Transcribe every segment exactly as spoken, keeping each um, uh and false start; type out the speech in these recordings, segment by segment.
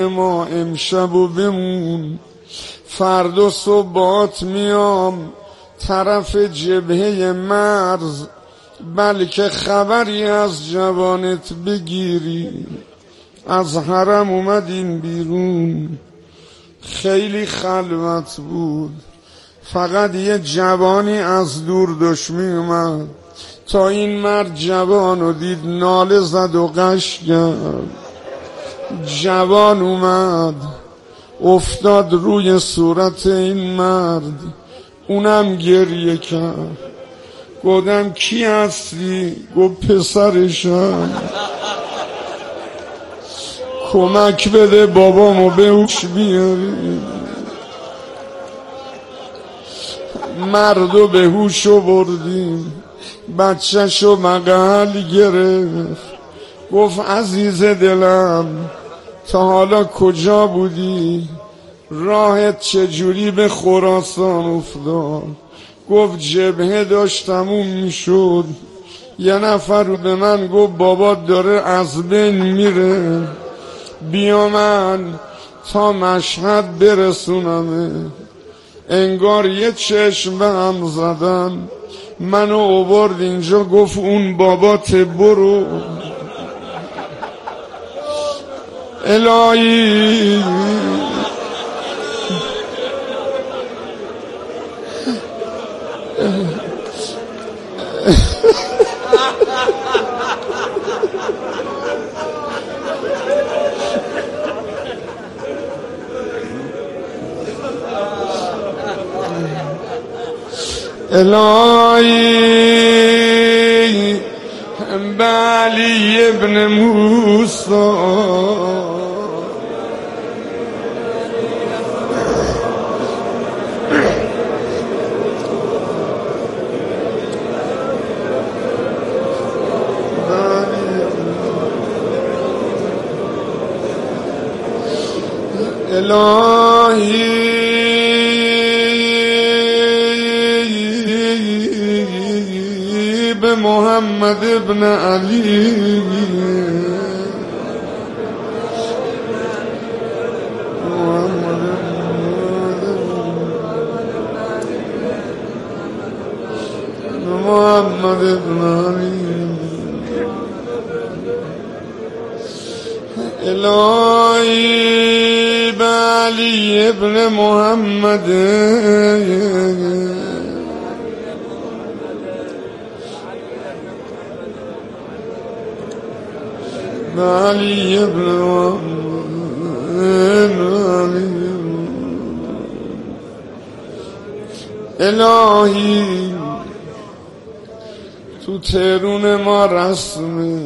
ما امشب و بمون، فردا صبحات میام طرف جبهه مرز، بلکه خبری از جوانت بگیری. از حرم اومدیم بیرون، خیلی خلوت بود، فقط یه جوانی از دور داشت می اومد. تا این مرد جوانو دید ناله زد و قش کرد. جوان اومد افتاد روی صورت این مرد، اونم گریه کرد. گفتم کی هستی؟ گفت پسرشم. کمک بده بابامو به هوش بیاری. مردو به هوشو بردیم، بچه‌شو بغل گرفت. گفت عزیز دلم تا حالا کجا بودی؟ راهت چجوری به خراسان افتاد؟ گفت جبهه داشتم اون میشد. یه نفر به من گفت بابا داره از بین میره، بیا من تا مشهد برسونمه. انگار یه چشم به هم زدن، منو آورد اینجا، گفت اون بابات برو. الهی الهی به علی ابن موسی الهی به محمد ابن علی محمد ابن علی الهی به علی ابن محمد به علی ابن محمد الهی تو تهرون ما رسمه،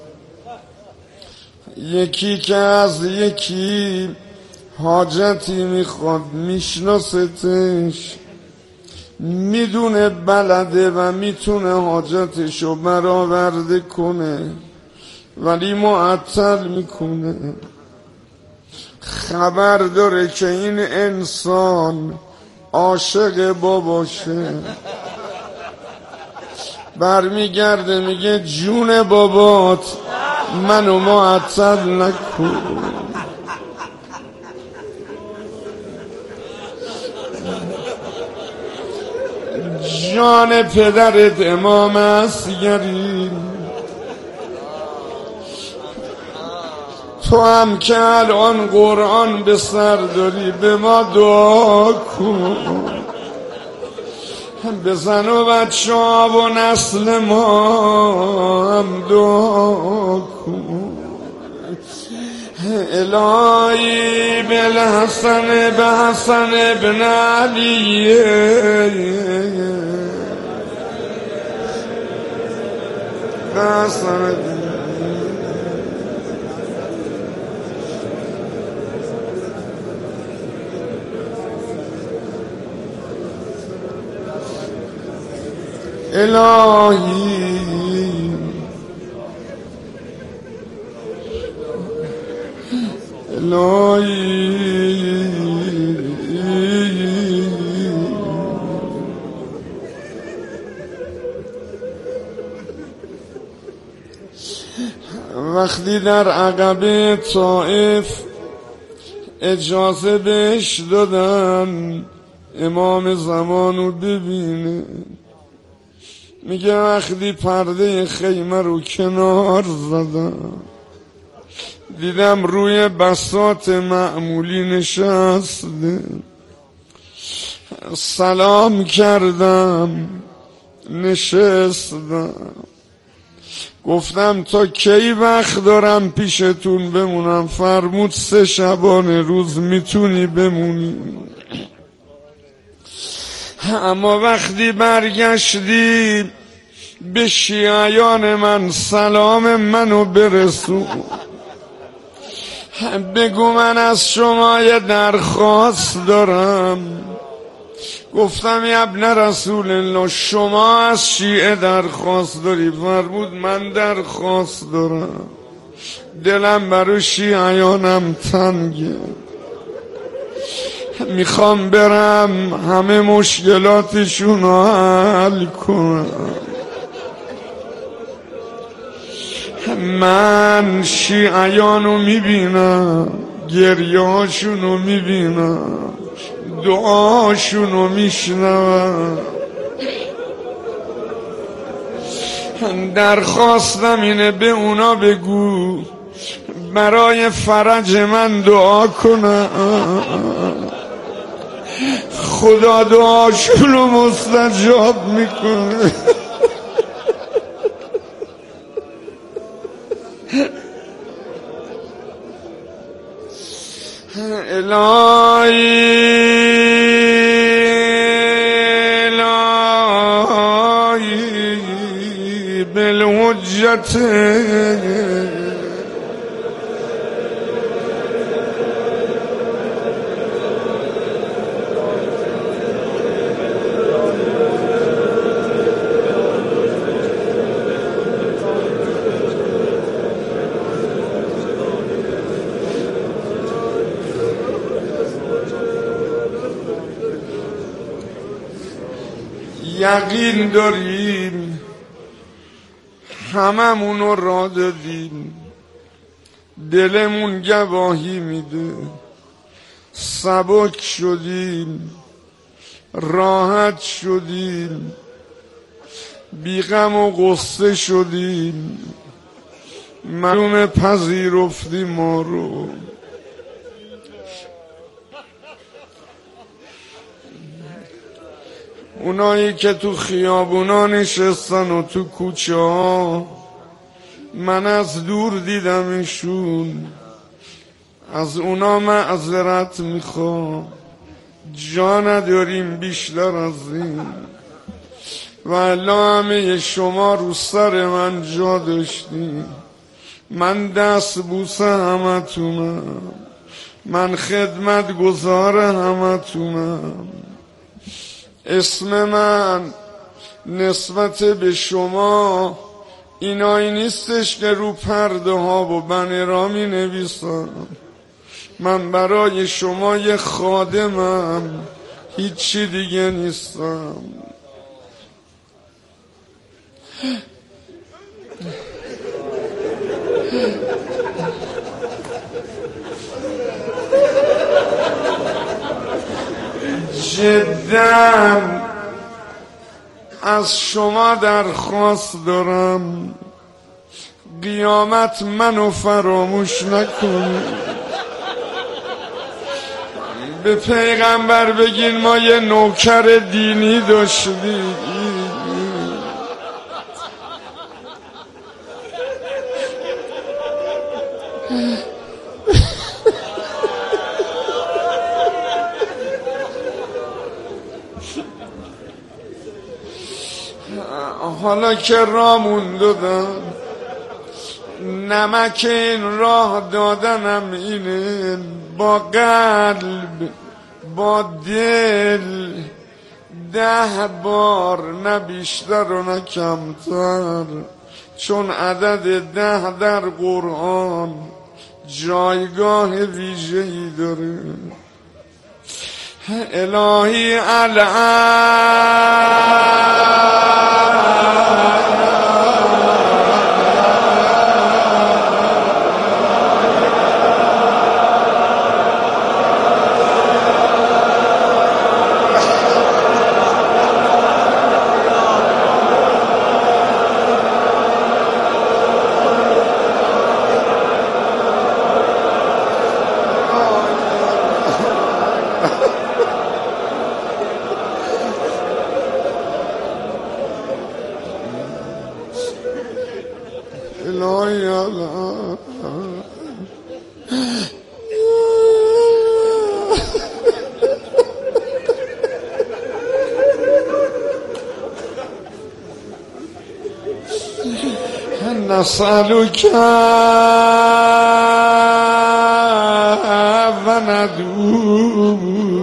یکی که از یکی حاجتی میخواد، میشناستش، میدونه بلده و میتونه حاجتشو برآورده کنه، ولی معطل میکنه. خبر داره که این انسان عاشق باباشه، برمیگرده میگه جون بابات منو معطل نکن. جان پدرت امام اصغری، تو هم که الان قرآن به سر داری به ما دعا کن. بزن و بچه ها و نسل ما هم دعا کن. الهی بالحسن به حسن ابن علی حسن الهی الهی وقتی در عقبه طائف اجازه بهش دادن امام زمانو ببینه. میگه وقتی پرده خیمه رو کنار زدم دیدم روی بساط معمولی نشسته. سلام کردم نشستم. گفتم تا کی وقت دارم پیشتون بمونم؟ فرمود سه شبانه روز میتونی بمونی. اما وقتی برگشتی به شیعیان من سلام منو برسون. بگو من از شما یه درخواست دارم. گفتم یا ابن رسول الله شما از شیعه درخواست داری؟ فرمود من درخواست دارم، دلم برای شیعیانم تنگه، میخوام برم همه مشکلاتشون رو حل کنم. من شیعیانو میبینم، گریه هاشونو میبینم، دعاشونو میشنوم. درخواستم اینه به اونا بگو برای فرج من دعا کنم، خدا دعاشونو مستجاب میکنه. الهی الهی بالحجت یقین داریم، هممونو را دادیم، دلمون گواهی میده، سبک شدیم، راحت شدیم، بیغم و غصه شدیم، معلوم پذیرفتی ما رو. اونایی که تو خیابونا نشستن و تو کوچه ها، من از دور دیدمشون، از اونا معذرت میخوام، جا نداریم بیشتر از این. والله همه شما رو سر من جا داشتیم، من دست بوسه همه تونم، من خدمت گزار همه تونم. اسم من نسبت به شما اینایی نیستش که رو پرده ها و بنرها می نویسم. من برای شما یه خادمم، هیچی دیگه نیستم. جدا از شما درخواست دارم قیامت منو فراموش نکنید. به پیغمبر بگین ما یه نوکر دینی داشتیم، حالا که رامون دادم، نمک این راه دادنم اینه، با قلب با دل ده بار نه بیشتر و نه کمتر، چون عدد ده در قرآن جایگاه ویژه‌ای داره. الهی نسألك وندعو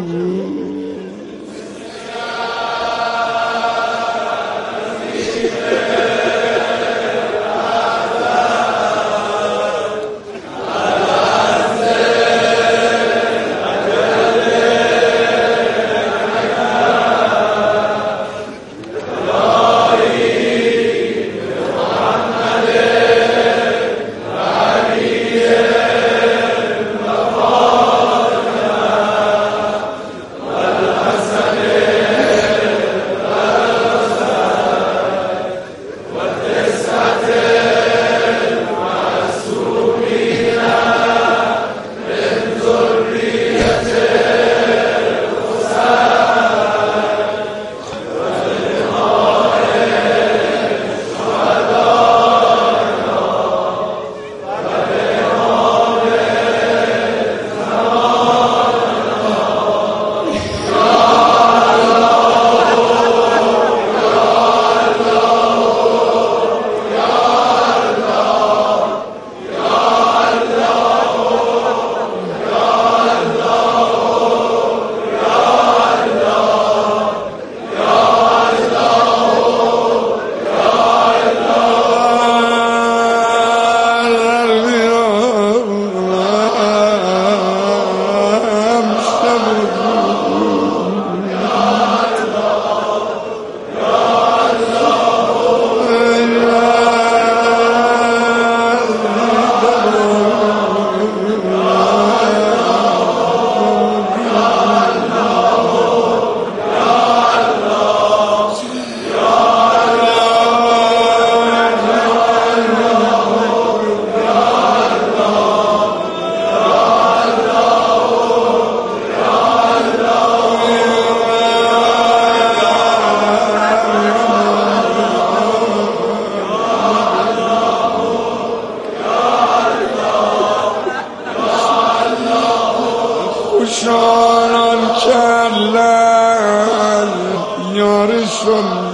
خوشان کلن یارشون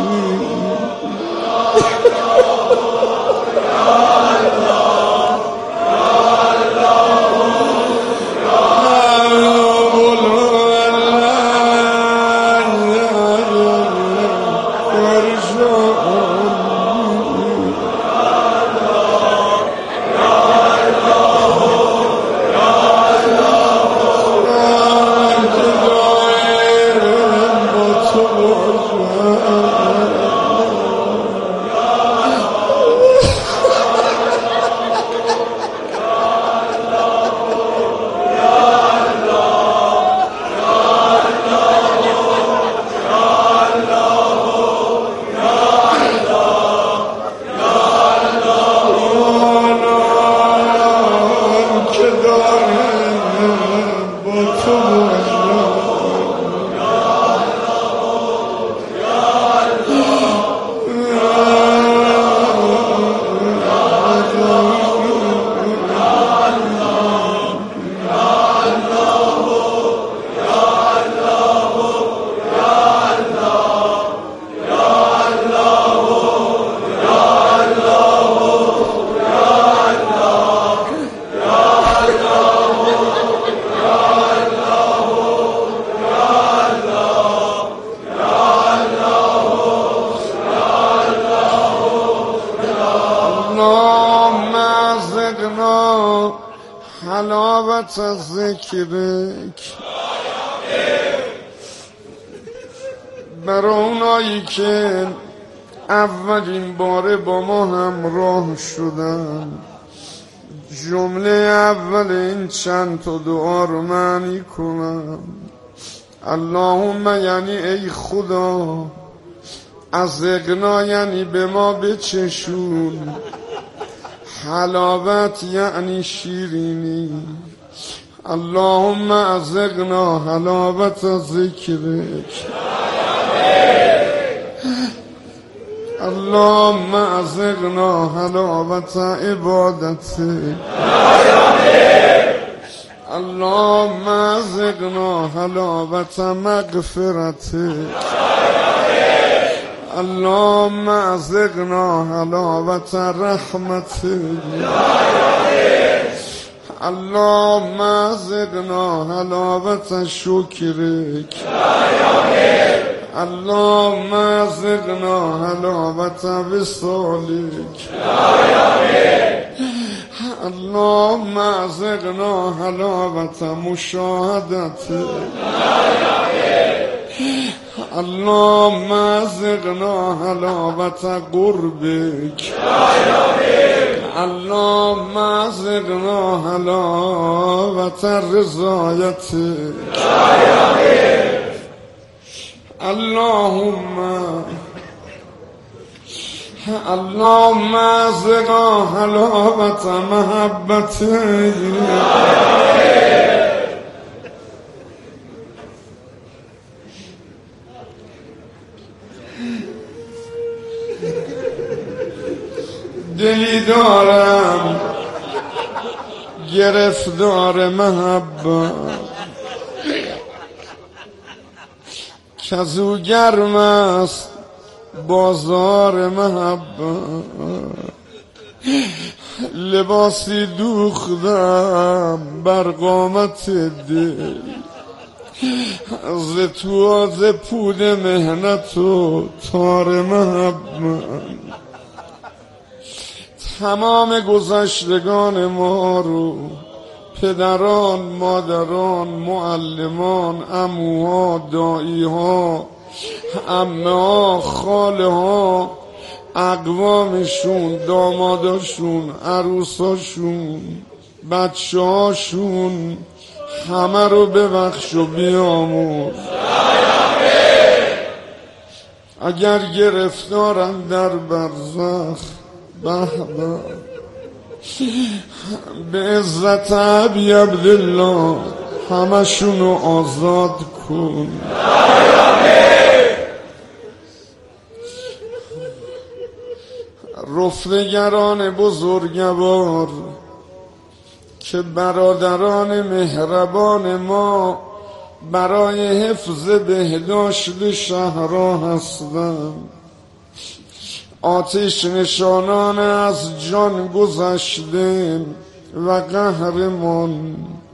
حلاوت از ذکرک برای اونایی که اولین باره با ما همراه شدن. جمله اول این چند تا دعا رو معنی کنم. اللهم یعنی ای خدا، از اغنا یعنی به ما بچشون، حلاوت یعنی شیرینی. اللهم ازغنا حلاوت ذکرک، اللهم ازغنا حلاوت عبادتک، اللهم ازغنا حلاوت مغفرتک، اللهم ازقنا حلاوت رحمتك اللهم ازقنا حلاوت شکرک اللهم ازقنا حلاوت وصالک اللهم ازقنا حلاوت مشاهدتك اللهم ازقنا حلاوت قربك اللهم ازقنا حلاوت رضایتك اللهم اللهم ازقنا حلاوت محبتك دلی دارم گرفتار محبت کزو گرم است بازار محبت لباسی دوختم بر قامت دل ز تو ز پود مهنت و تار محبت تمام گذشتگان ما رو پدران، مادران، معلمان، عموها، داییها، عمه‌ها، خاله‌ها، اقوامشون، داماداشون، عروساشون، بچه‌هاشون همه رو ببخش و بیامرز. اگر گرفتارن در برزخ به به به عزت ابی عبدالله همشونو آزاد کن. رفتگران بزرگوار که برادران مهربان ما برای حفظ بهداشت شهرها هستند، آتش نشانان از جان گذشته و قهرمان،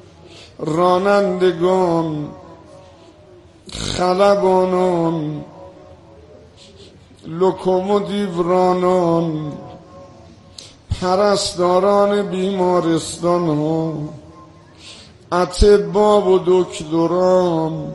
رانندگان، خلبانان، لوکوموتیو، پرستاران بیمارستان ها، اطباء و دکتران،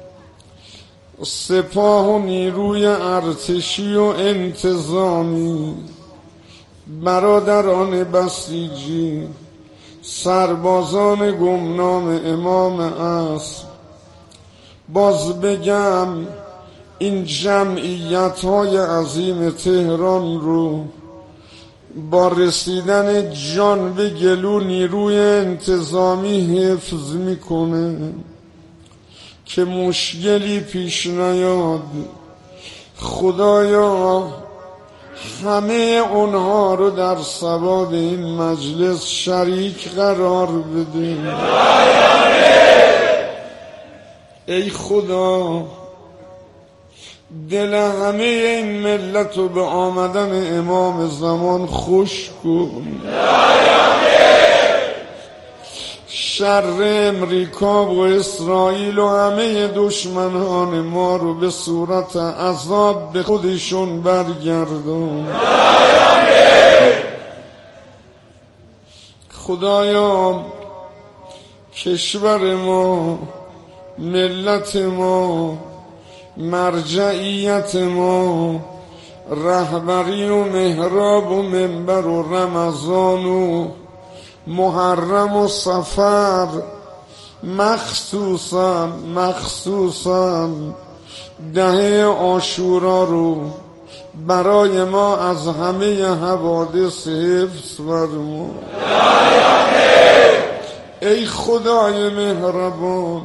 سپاه و نیروی ارتشی و انتظامی، برادران بسیجی، سربازان گمنام امام عصر. باز بگم این جمعیت های عظیم تهران رو با رسیدن جان به گلو نیروی انتظامی حفظ میکنه که مشکلی پیش نیاد. خدایا همه اونها رو در ثواب این مجلس شریک قرار بده. ای خدا دل همه این ملت رو به آمدن امام زمان خوش کن. شر امریکا و اسرائیل و همه دشمنان ما رو به صورت عذاب به خودشون برگردون. خدایا کشور ما، ملت ما، مرجعیت ما، رهبری و محراب و منبر و رمضان و محرم و صفر، مخصوصا مخصوصا دهه عاشورا رو برای ما از همه حوادث حفظ فرما. ای خدای مهربان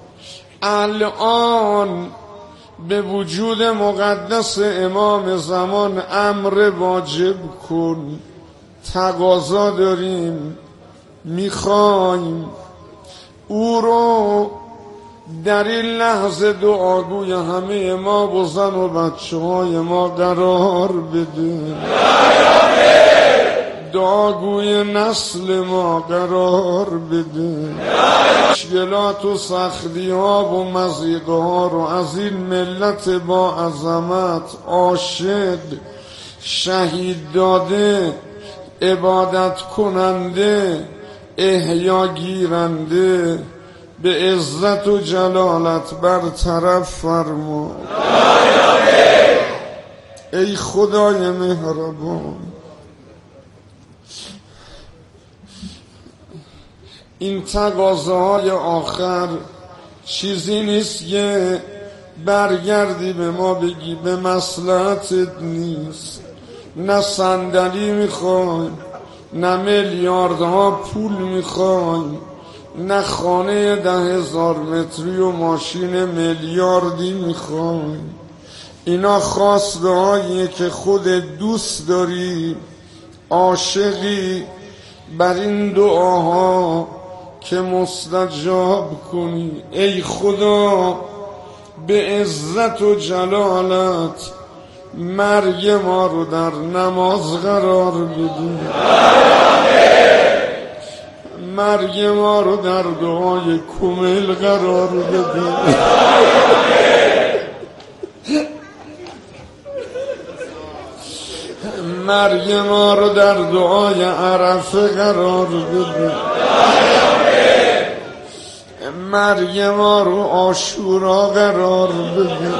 الان به وجود مقدس امام زمان امر واجب کن. تقاضا داریم، میخوایم او رو در این لحظه دعاگوی همه ما و زن و بچه های ما قرار بده، دعاگوی نسل ما قرار بده، مشکلات و سختی ها و مضیقه ها رو از این ملت با عظمت عاشق، شهید داده، عبادت کننده، احیا گیرنده به عزت و جلالت برطرف فرما. ای خدای مهربان، این تقاضاهای آخر چیزی نیست که برگردی به ما بگی به مصلحتت نیست. نه صندلی میخوایم، نه میلیاردها پول میخوایم، نه خانه ده هزار متری و ماشین میلیاردی میخوایم. اینا خواسته هاییه که خود دوست داری، عاشقی بر این دعاها که مستجاب کنی. ای خدا به عزت و جلالت مرگ ما رو در نماز قرار بده، مرگ ما رو در دعای کمیل قرار بده، مرگ ما رو در دعای عرفه قرار بده، مرگ ما رو عاشورا قرار بده.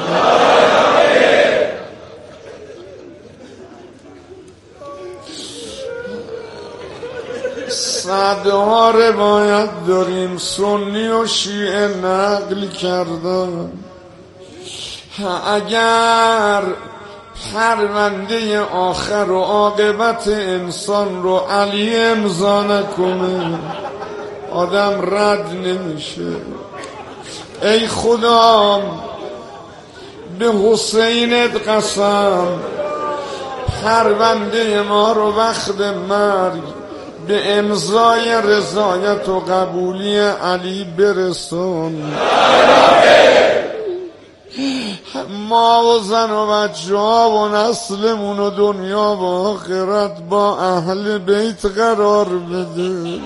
صدها روایت داریم سنی و شیعه نقل کردن، اگر پرونده آخر و عاقبت انسان رو علی امضا نکنه آدم رد نمیشه. ای خدا به حسینت قسم، پرونده ما رو وقت مرگ به امضای رضایت و قبولی علی برسون. ما و زن و بچه ها و نسلمون و دنیا و آخرت با اهل بیت قرار بده.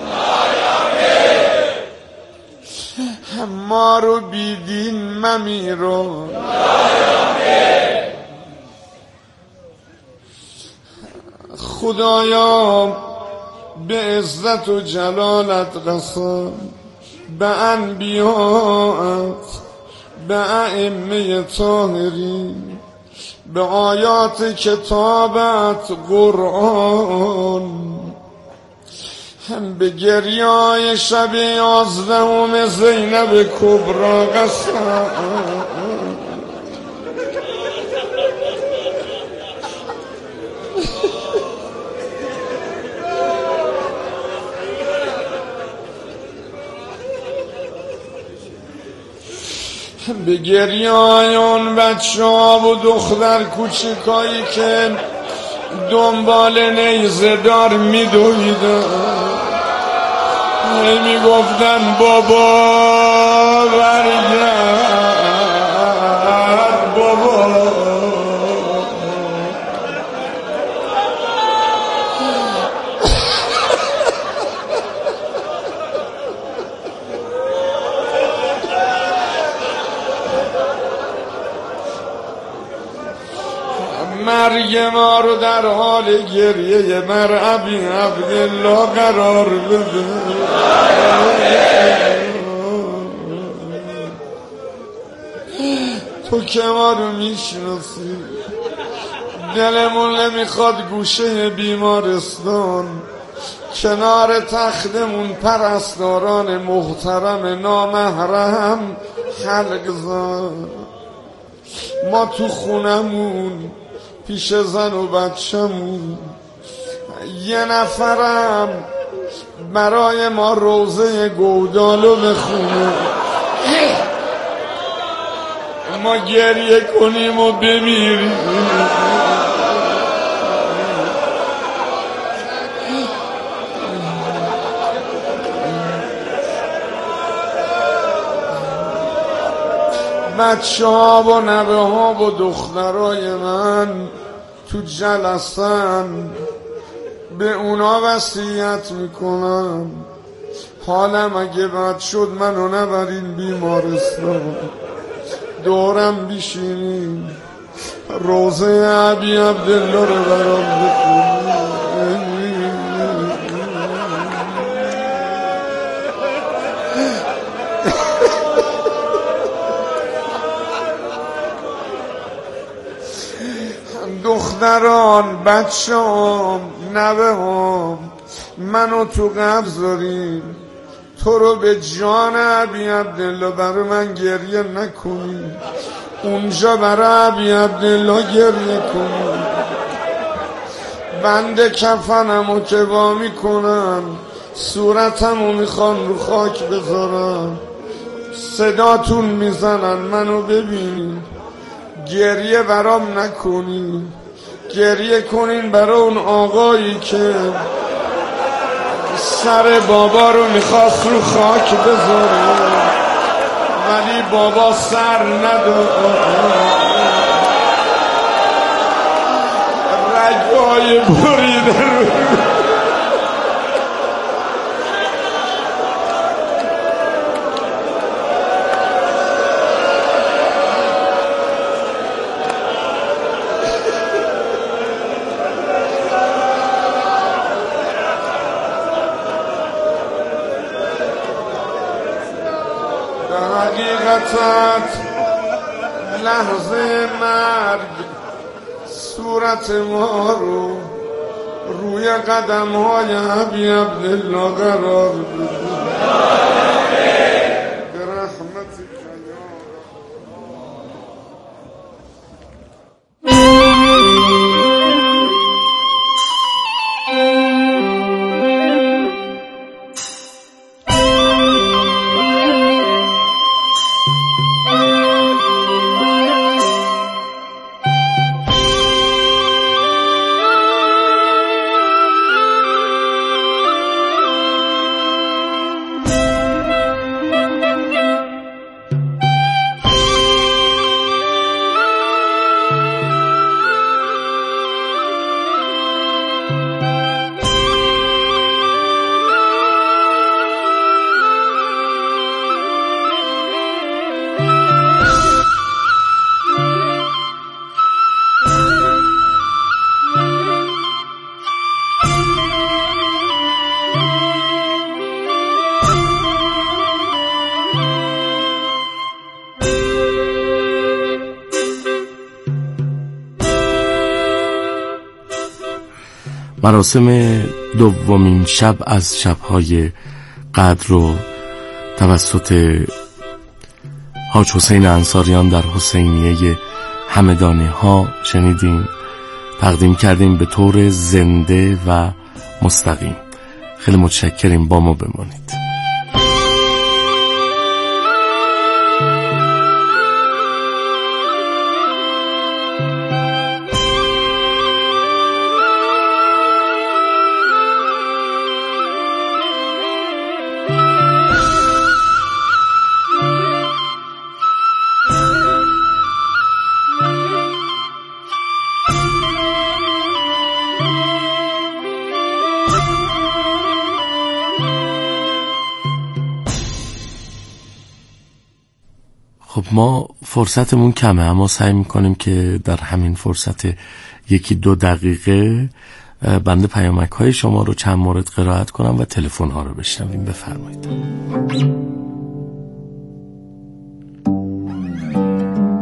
ما رو بیدین ممیرون. خدایا به عزت و جلالت قسم، به انبیاءت، به ائمه طاهرین، به آیات کتابت قرآن، هم به گریای شب یازدهم زینب کبری قسم. به گریای اون بچه ها و دختر کوچکایی که دنبال نیزه دار می دویدن، می گفتن بابا برگرد بابا. مرگ ما رو در حال گریه بر ابی عبدالله قرار بده. تو که ما رو میشناسی، دلمون نمیخواد گوشه بیمارستان کنار تختمون پرستاران محترم نامحرم خلق زن. ما تو خونمون پیش زن و بچه‌مون یه نفرم برای ما روزه گودالو بخونه، ما گریه کنیم و بمیریم. بچه ها و نوه ها و دخترای من تو جلسن، به اونا وصیت میکنم حالم اگه بد شد منو نبرین بیمارستان، دورم بیشینین روزه ابی عبدالله رو برام بخونین. دختران، بچه هم، نوه هم منو تو قبض داریم، تو رو به جان ابی عبدالله برای من گریه نکنی، اونجا برای ابی عبدالله گریه کنی. بند کفنمو که وا میکنن صورتمو میخوان رو خاک بذارم، صداتون میزنن منو ببینین، گریه برام نکنی، گریه کنین برای اون آقایی که سر بابا رو میخواست رو خاک بذاره ولی بابا سر نداره، رگای بریده رو حقیقتت لحظه مرگ صورت ما رو روی قدم های ابی عبدالله قرار بده به رحمتک مراسم دومین شب از شب‌های قدر رو توسط حاج حسین انصاریان در حسینیه همدانی ها شنیدیم، تقدیم کردیم به طور زنده و مستقیم. خیلی متشکریم، با ما بمانید. خب ما فرصتمون کمه، اما سعی میکنیم که در همین فرصت یکی دو دقیقه بنده پیامک های شما رو چند مورد قرائت کنم و تلفن ها رو بشنویم. بفرمایید.